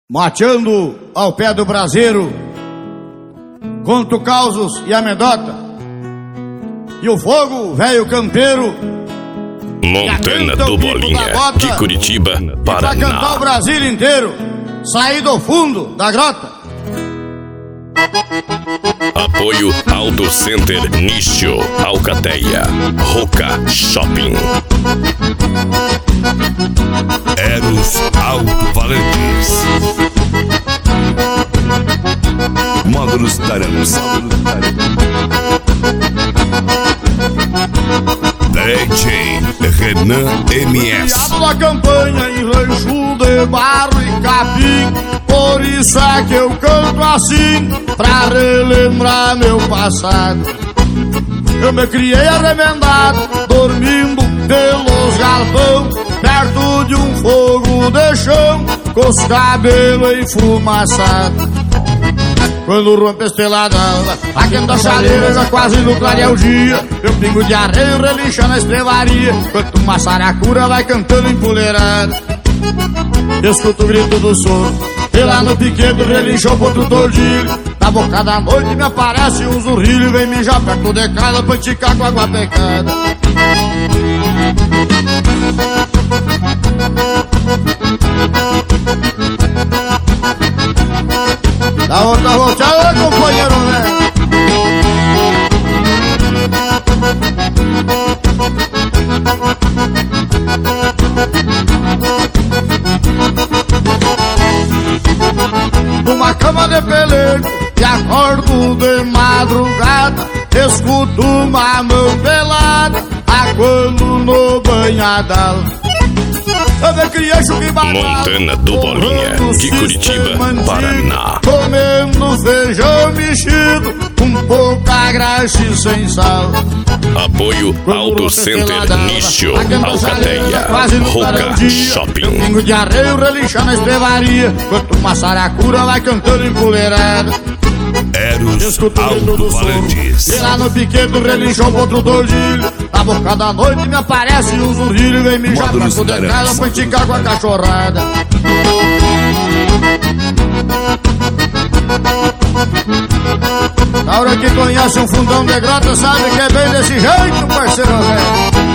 Mateando ao pé do braseiro, conto causos e amedota, e o fogo, velho campeiro, Montana do Bolinha, de Curitiba, Paraná. Pra cantar o Brasil inteiro, sair do fundo da grota. Apoio Auto Center Nicho, Alcateia, Roca Shopping. Eros Alto-Falantes, Módulos Taranos, DJ Renan MS. Criado na campanha em rancho de barro e capim, por isso é que eu canto assim, pra relembrar meu passado. Eu me criei arremendado, dormindo pelos galpão, perto de um fogo de chão, com os cabelos enfumaçados. Quando rompe a estelada, aqui da chaleira já quase no clarear o dia, eu pingo de arreio relincha na estrevaria, enquanto uma saracura vai cantando empoleirada. Escuto o grito do soro, e lá no piquete relinchou contra o tordilho. Na boca da noite me aparece um zurrilho, vem mijar perto de casa pra esticar com água pecada. Da outra volteada, companheiro, né? Numa cama de pelego e acordo de madrugada, escuto uma mão pelada aguando no banhadal. Eu me criei chuquibatado, Montana do Bolinha, de Curitiba, Paraná. Comendo feijão mexido, com pouca graxa e sem sal. Apoio Auto Center Nicho, Alcateia, Roca Shopping. Eu pingo de arreio relincha na estrevaria, enquanto uma saracura vai cantando empoleirada. Eros Alto-Falantes, E lá no piquete relinchou contra o tordilho. Na boca da noite me aparece um zurrilho, vem mijar pra poder casa pra esticar com a cachorrada. Na hora que conhece um fundão de grota, sabe que é bem desse jeito, parceiro velho.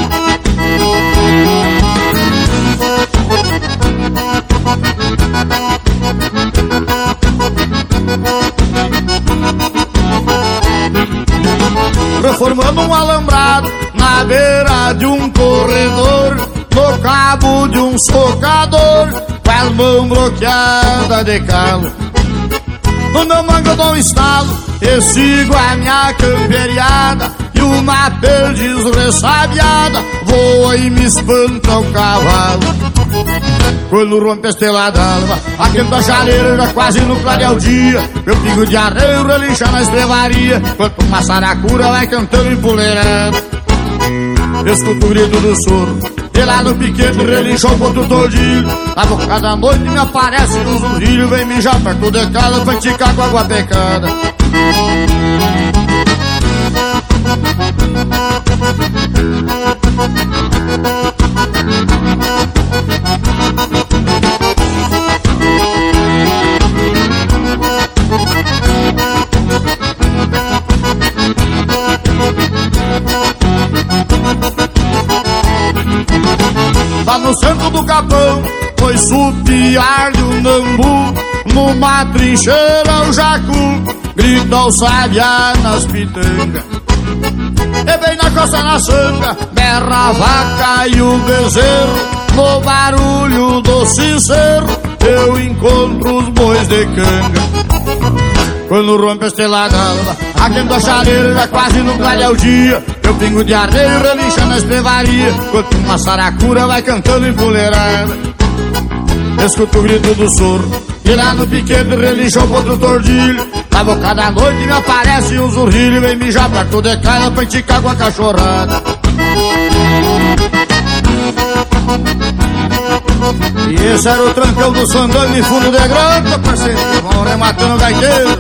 Reformando um alambrado na beira de um corredor, no cabo de um socador, com as mãos bloqueadas de calo. No meu mango eu dou um estalo e sigo a minha camperiada, e uma perdiz ressabiada voa e me espanta o cavalo. Quando rompe a estelada alva, aquele da chaleira já quase no clarear o dia, meu pingo de arreio relincha na estrevaria, enquanto uma saracura vai cantando empoleirada. Escuto o grito do soro, e lá no piquete relinchou contra o tordilho. Na boca da noite me aparece um zurrilho, vem mijar perto de casa pra esticar com água pecada. Lá no centro do capão, foi supiar-lhe o nambu, numa trincheira o jacu grita o sabiá nas pitangas. E bem na costa na sanga, berra a vaca e o bezerro, no barulho do sincero eu encontro os bois de canga. Quando rompe a estelada alva, aquele da chaleira já quase no clarear o dia, eu pingo de arreio relincha na estrevaria, enquanto uma saracura vai cantando empoleirada. Escuto o grito do soro, e lá no piquete relinchou contra o tordilho. Na boca da noite me aparece um zurrilho, vem mijar perto de casa pra esticar com a cachorrada. E esse era o trancão do sandango em fundo de grota, parceiro, vão rematando o gaiteiro.